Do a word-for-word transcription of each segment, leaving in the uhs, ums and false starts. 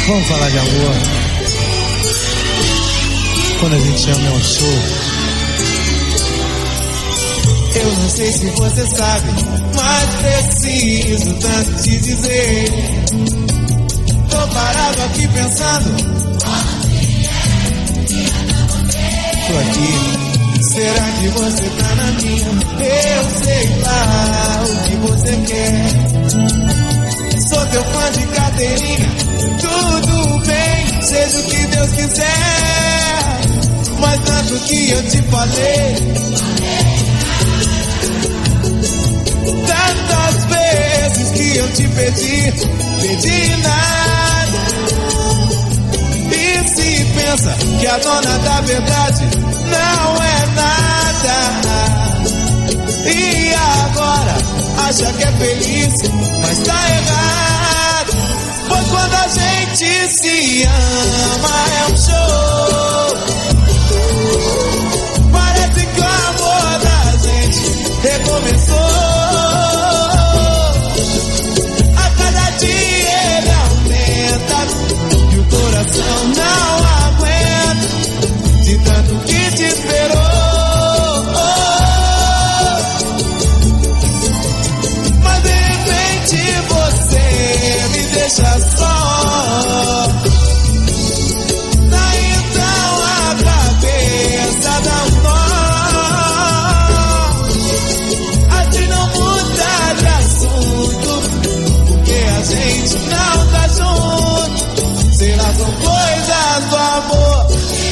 Vamos falar de amor. Quando a gente ama é um show. Eu não sei se você sabe, mas preciso tanto te dizer. Tô parado aqui pensando. Tô aqui. Será que você tá na minha? Eu sei lá o que você quer. Sou teu fã de carteirinha. Tudo bem, seja o que Deus quiser. Mas tanto que eu te falei, tantas vezes que eu te pedi, pedi nada. E se pensa que a dona da verdade não é nada, e agora acha que é feliz, mas tá errado. Pois quando a gente se ama é um show. Parece que o amor da gente recomeçou. A cada dia ele aumenta e o coração não aguenta de tanto que te esperou. Mas de repente você me deixa só. Daí então a cabeça dá um nó. Assim não muda de assunto, porque a gente não tá junto. Será são coisas do amor.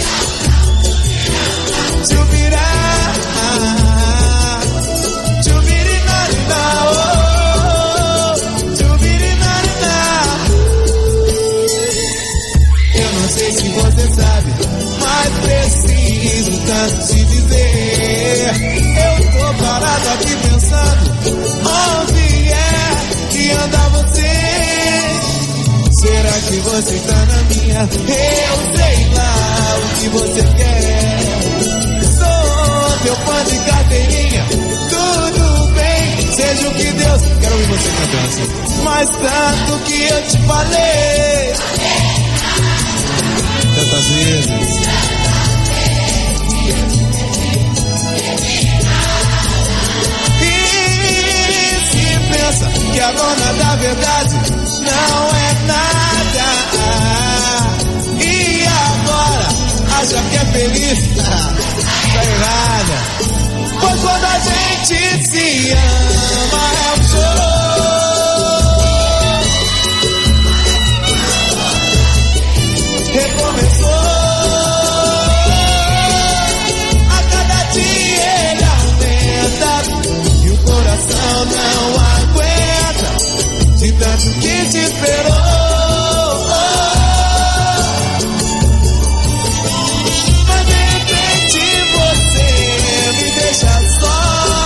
Chuvirá, chuvirinarina, oh, chuvirinarina. Eu não sei se você sabe, mas preciso tanto te dizer. Eu tô parado aqui pensando, onde é que anda você? Será que você tá na minha? Eu sei lá o que você quer. Sou teu fã de carteirinha. Tudo bem, seja o que Deus. Quero ouvir você cantando assim. Mas tanto que eu te falei, Tantas vezes. e se pensa que a dona da verdade não é nada, e agora acha que é feliz, tá errada. Pois quando a gente se ama é um show. Recomeçou. A cada dia ele aumenta e o coração não aguenta de tanto que te esperou. Mas de repente você me deixa só.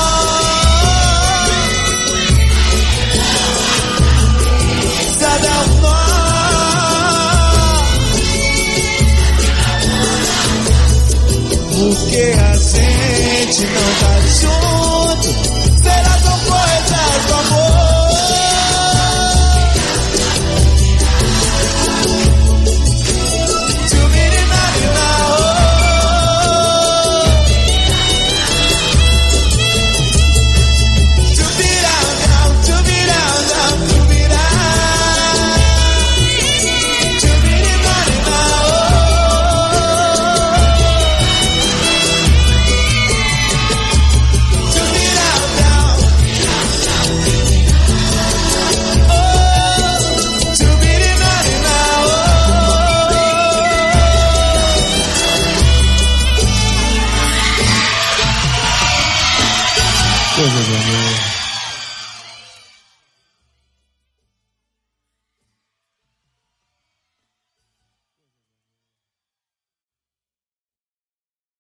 Cada um nó. Porque a gente não tá junto. Será são coisas do amor. Coisa de amor.